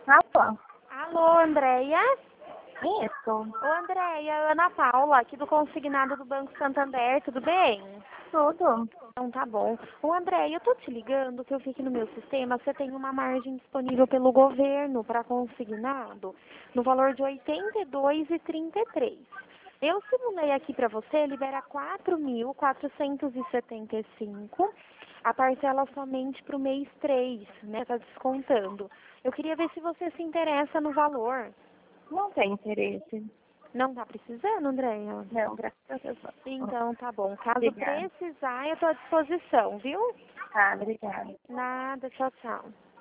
Alô? Alô, Andréia? Isso. Ô, Andréia, Ana Paula, aqui do Consignado do Banco Santander, tudo bem? Tudo. Então tá bom. Ô, Andréia, eu tô te ligando que eu vi aqui no meu sistema, você tem uma margem disponível pelo governo para consignado no valor de R$ 82,33. Eu simulei aqui para você, libera 4.475, a parcela somente para o mês 3, né? Tá descontando. Eu queria ver se você se interessa no valor. Não tem interesse. Não tá precisando, Andréia? Não, graças a Deus. Não. Então tá bom. Caso Obrigada. precisar, eu tô à disposição, viu? Tá, obrigada. Nada, tchau, tchau.